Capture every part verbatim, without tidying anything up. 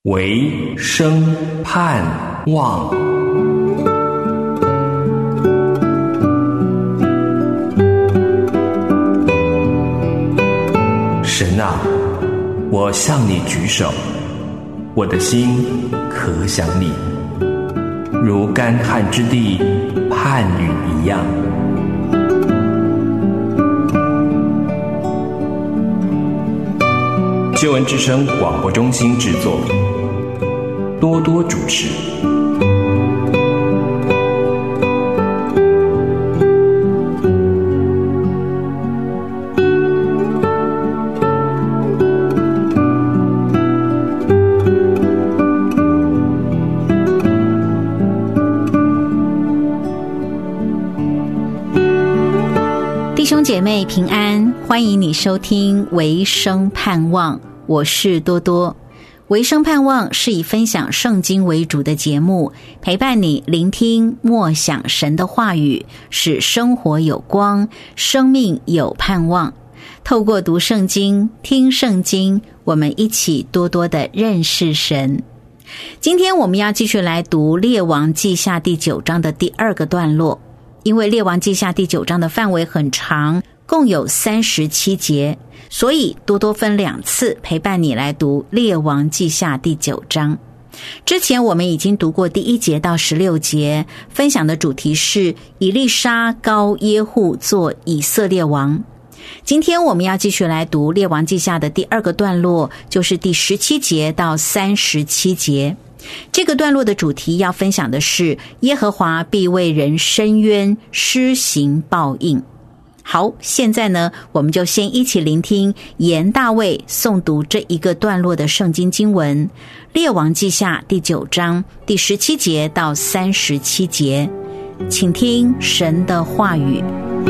唯生盼望。神啊，我向你举手，我的心可想你，如干旱之地盼雨一样。救恩之声广播中心制作，多多主持。 弟兄姐妹平安，欢迎你收听维生盼望，我是多多。维生盼望是以分享圣经为主的节目，陪伴你聆听默想神的话语，使生活有光，生命有盼望。透过读圣经、听圣经，我们一起多多的认识神。今天我们要继续来读列王记下第九章的第二个段落。因为列王记下第九章的范围很长，共有三十七节，所以多多分两次陪伴你来读列王记下第九章。之前我们已经读过第一节到十六节，分享的主题是以利沙膏耶户做以色列王。今天我们要继续来读列王记下的第二个段落，就是第十七节到三十七节。这个段落的主题要分享的是耶和华必为人伸冤，施行报应。好，现在呢，我们就先一起聆听严大卫诵读这一个段落的圣经经文，列王记下第九章第十七节到三十七节，请听神的话语。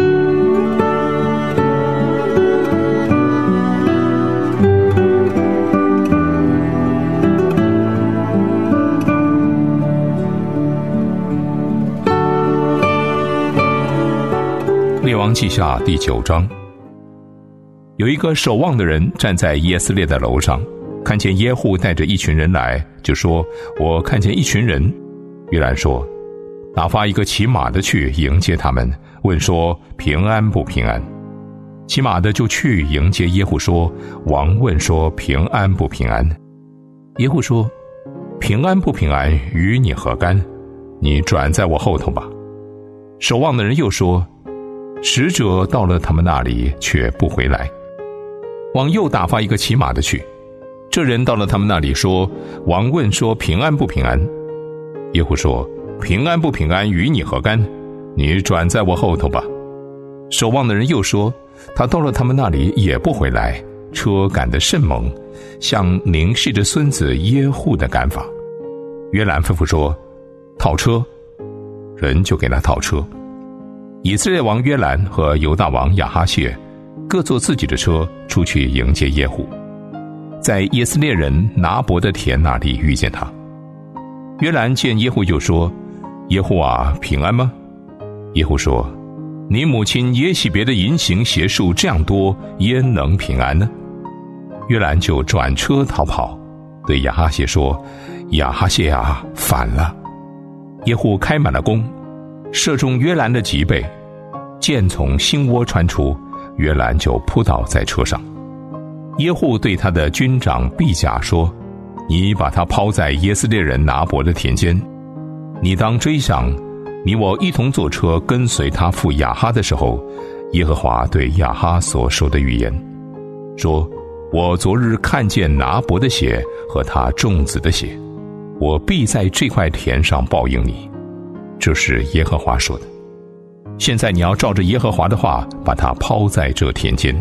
列王记下第九章，有一个守望的人站在耶斯列的楼上，看见耶户带着一群人来，就说：我看见一群人。约兰说：打发一个骑马的去迎接他们，问说平安不平安。骑马的就去迎接耶户，说：王问说平安不平安。耶户说：平安不平安与你何干？你转在我后头吧。守望的人又说：使者到了他们那里，却不回来。王又打发一个骑马的去，这人到了他们那里，说：王问说平安不平安？耶户说：平安不平安与你何干？你转在我后头吧。守望的人又说：他到了他们那里，也不回来，车赶得甚猛，像凝视着孙子耶户的赶法。约兰吩咐说：套车。人就给他套车。以色列王约兰和犹大王亚哈谢各坐自己的车出去迎接耶户，在耶斯列人拿伯的田那里遇见他。约兰见耶户就说：耶户啊，平安吗？耶户说：你母亲耶洗别的淫行邪术这样多，焉能平安呢？约兰就转车逃跑，对亚哈谢说：亚哈谢啊，反了！耶户开满了弓，射中约兰的脊背，箭从心窝穿出，约兰就扑倒在车上。耶户对他的军长毕甲说：你把他抛在耶斯列人拿伯的田间，你当追上，你我一同坐车跟随他父亚哈的时候，耶和华对亚哈所说的预言，说：我昨日看见拿伯的血和他众子的血，我必在这块田上报应你。这是耶和华说的。现在你要照着耶和华的话，把它抛在这田间。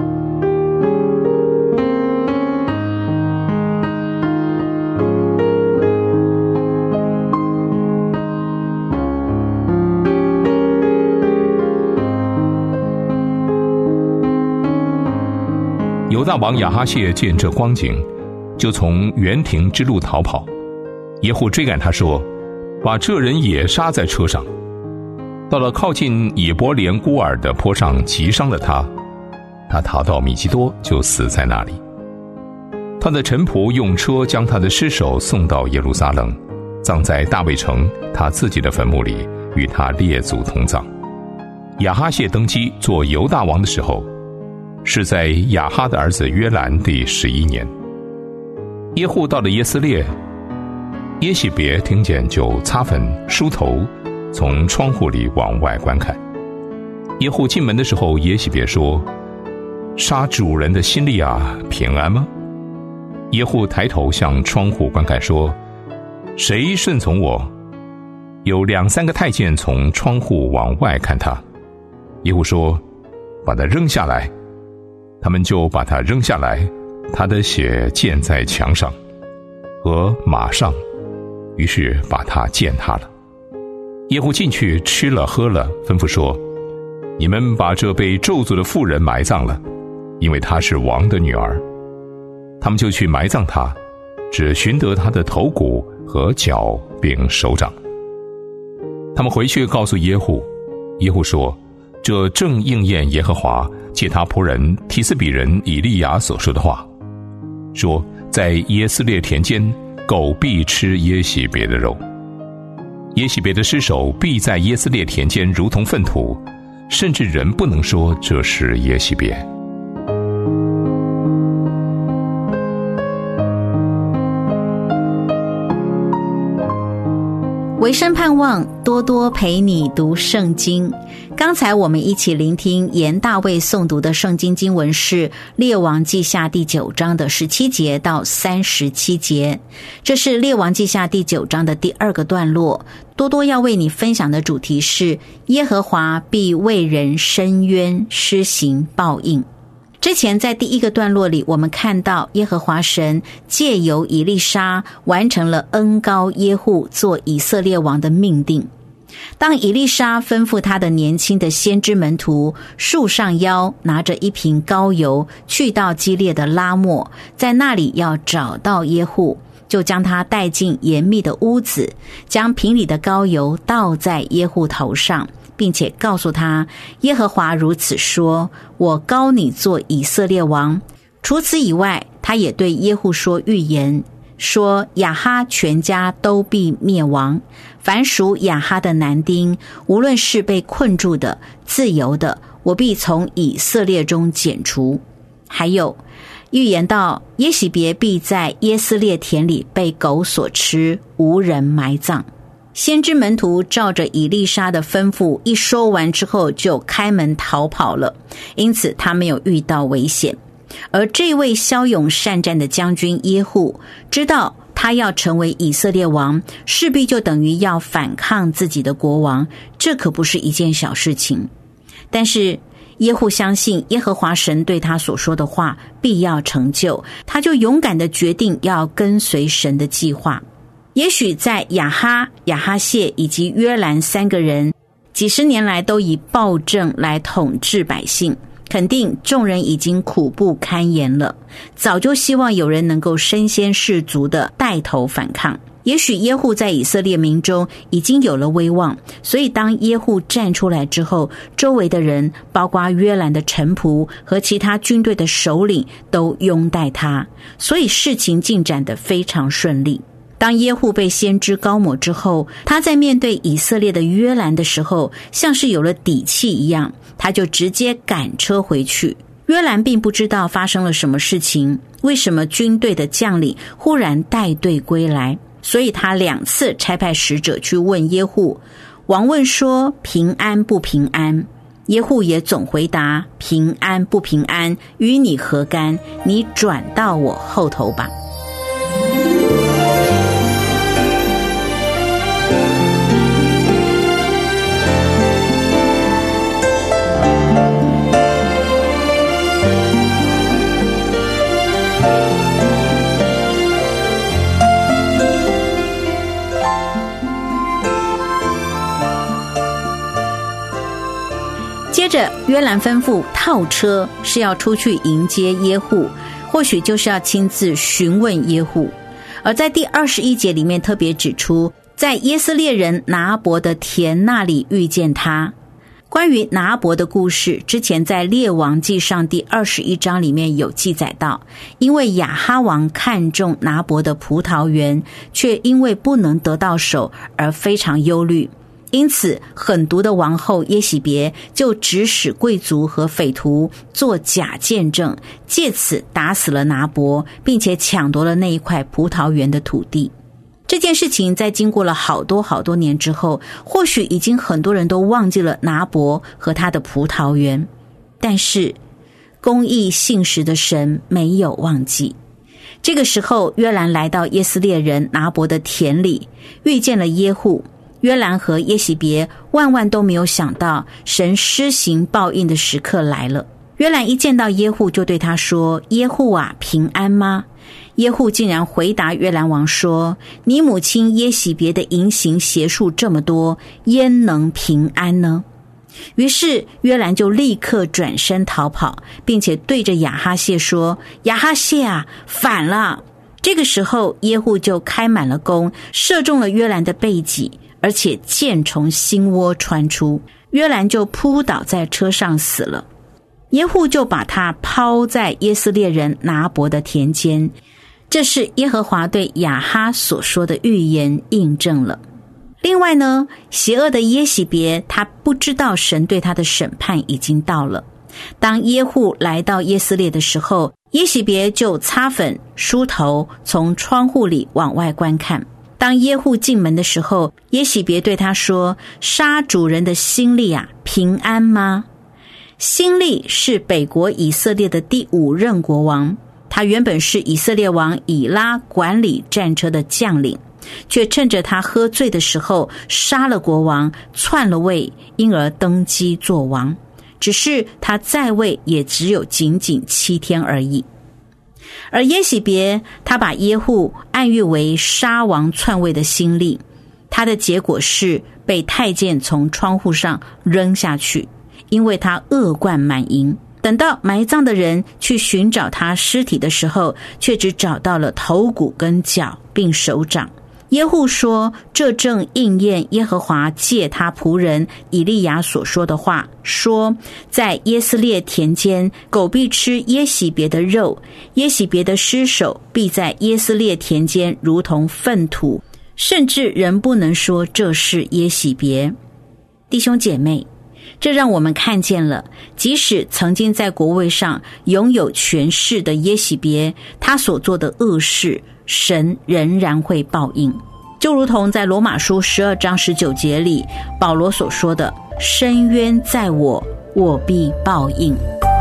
犹大王亚哈谢见这光景，就从园亭之路逃跑。耶户追赶他说：把这人也杀在车上。到了靠近以伯莲孤尔的坡上，击伤了他，他逃到米基多，就死在那里。 他的臣仆用车将他的尸首送到耶路撒冷，葬在大卫城他自己的坟墓里，与他列祖同葬。亚哈谢登基做犹大王的时候，是在亚哈的儿子约兰第十一年。耶户到了耶斯列，耶洗别听见就擦粉梳头，从窗户里往外观看。耶户进门的时候，耶洗别说：杀主人的心力啊，平安吗？耶户抬头向窗户观看，说：谁顺从我？有两三个太监从窗户往外看他。耶户说：把他扔下来。他们就把他扔下来，他的血溅在墙上和马上，于是把他践踏了。耶户进去吃了喝了，吩咐说：你们把这被咒诅的妇人埋葬了，因为她是王的女儿。他们就去埋葬她，只寻得她的头骨和脚并手掌。他们回去告诉耶户，耶户说：这正应验耶和华借他仆人提斯比人以利亚所说的话，说在耶斯列田间，狗必吃耶洗别的肉，耶洗别的尸首必在耶斯列田间如同粪土，甚至人不能说这是耶洗别。 维生盼望多多陪你读圣经。刚才我们一起聆听严大卫诵读的圣经经文是列王记下第九章的十七节到三十七节，这是列王记下第九章的第二个段落。多多要为你分享的主题是耶和华必为人伸冤，施行报应。之前在第一个段落里，我们看到耶和华神借由以利沙完成了恩膏耶户做以色列王的命定。当以利沙吩咐他的年轻的先知门徒束上腰，拿着一瓶膏油去到基列的拉末，在那里要找到耶户，就将他带进严密的屋子，将瓶里的膏油倒在耶户头上，并且告诉他，耶和华如此说，我膏你做以色列王。除此以外，他也对耶户说预言，说亚哈全家都必灭亡，凡属亚哈的男丁，无论是被困住的、自由的，我必从以色列中剪除。还有预言到耶洗别必在耶斯列田里被狗所吃，无人埋葬。先知门徒照着以利沙的吩咐一说完之后，就开门逃跑了，因此他没有遇到危险。而这位骁勇善战的将军耶户知道他要成为以色列王，势必就等于要反抗自己的国王，这可不是一件小事情。但是耶户相信耶和华神对他所说的话必要成就，他就勇敢地决定要跟随神的计划。也许在亚哈、亚哈谢以及约兰三个人几十年来都以暴政来统治百姓，肯定众人已经苦不堪言了，早就希望有人能够身先士卒的带头反抗。也许耶户在以色列民中已经有了威望，所以当耶户站出来之后，周围的人包括约兰的臣仆和其他军队的首领都拥戴他，所以事情进展得非常顺利。当耶户被先知膏抹之后，他在面对以色列的约兰的时候，像是有了底气一样，他就直接赶车回去。约兰并不知道发生了什么事情，为什么军队的将领忽然带队归来，所以他两次差派使者去问耶户。王问说平安不平安，耶户也总回答平安不平安，与你何干？你转到我后头吧。接着约兰吩咐套车，是要出去迎接耶户，或许就是要亲自询问耶户。而在第二十一节里面特别指出，在耶斯列人拿伯的田那里遇见他。 关于拿伯的故事，之前在列王记上第二十一章里面有记载到，因为亚哈王看中拿伯的葡萄园，却因为不能得到手而非常忧虑，因此狠毒的王后耶洗别就指使贵族和匪徒做假见证，借此打死了拿伯，并且抢夺了那一块葡萄园的土地。这件事情在经过了好多好多年之后，或许已经很多人都忘记了拿伯和他的葡萄园，但是公义信实的神没有忘记。这个时候，约兰来到耶斯列人拿伯的田里，遇见了耶户。约兰和耶洗别万万都没有想到，神施行报应的时刻来了。约兰一见到耶户，就对他说：耶户啊，平安吗？耶户竟然回答约兰王说：你母亲耶洗别的淫行邪术这么多，焉能平安呢？于是约兰就立刻转身逃跑，并且对着亚哈谢说：亚哈谢啊，反了！这个时候耶户就开满了弓，射中了约兰的背脊，而且箭从心窝穿出，约兰就扑倒在车上死了。耶户就把他抛在耶斯列人拿伯的田间。这是耶和华对亚哈所说的预言印证了。另外呢，邪恶的耶洗别他不知道神对他的审判已经到了。当耶户来到耶斯列的时候，耶洗别就擦粉梳头，从窗户里往外观看。当耶户进门的时候，耶洗别对他说：杀主人的心力啊，平安吗？心力是北国以色列的第五任国王，他原本是以色列王以拉管理战车的将领，却趁着他喝醉的时候杀了国王，篡了位，因而登基做王。只是他在位也只有仅仅七天而已。而耶洗别他把耶户暗喻为杀王篡位的心力，他的结果是被太监从窗户上扔下去，因为他恶贯满盈。等到埋葬的人去寻找他尸体的时候，却只找到了头骨跟脚并手掌。耶户说，这正应验耶和华借他仆人以利亚所说的话，说在耶斯列田间，狗必吃耶洗别的肉，耶洗别的尸首必在耶斯列田间如同粪土，甚至人不能说这是耶洗别。弟兄姐妹，这让我们看见了，即使曾经在国位上拥有权势的耶洗别，他所做的恶事，神仍然会报应。就如同在罗马书十二章十九节里保罗所说的，深渊在我，我必报应。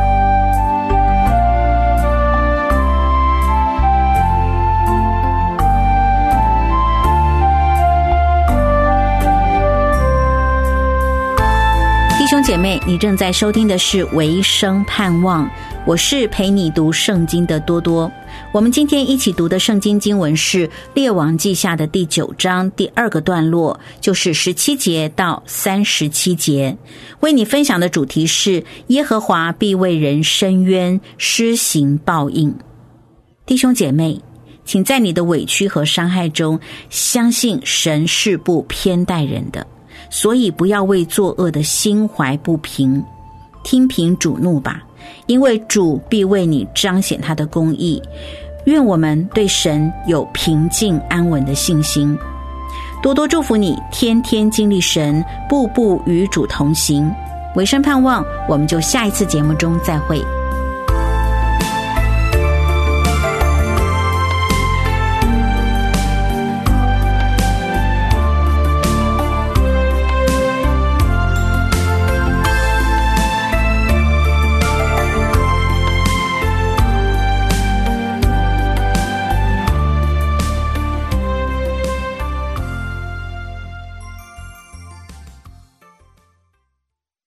弟兄姐妹，你正在收听的是维生盼望，我是陪你读圣经的多多。我们今天一起读的圣经经文是列王记下的第九章第二个段落，就是十七节到三十七节。为你分享的主题是耶和华必为人伸冤，施行报应。弟兄姐妹，请在你的委屈和伤害中相信神是不偏待人的，所以不要为作恶的心怀不平，听凭主怒吧，因为主必为你彰显他的公义。愿我们对神有平静安稳的信心。多多祝福你，天天经历神，步步与主同行。维生盼望，我们就下一次节目中再会。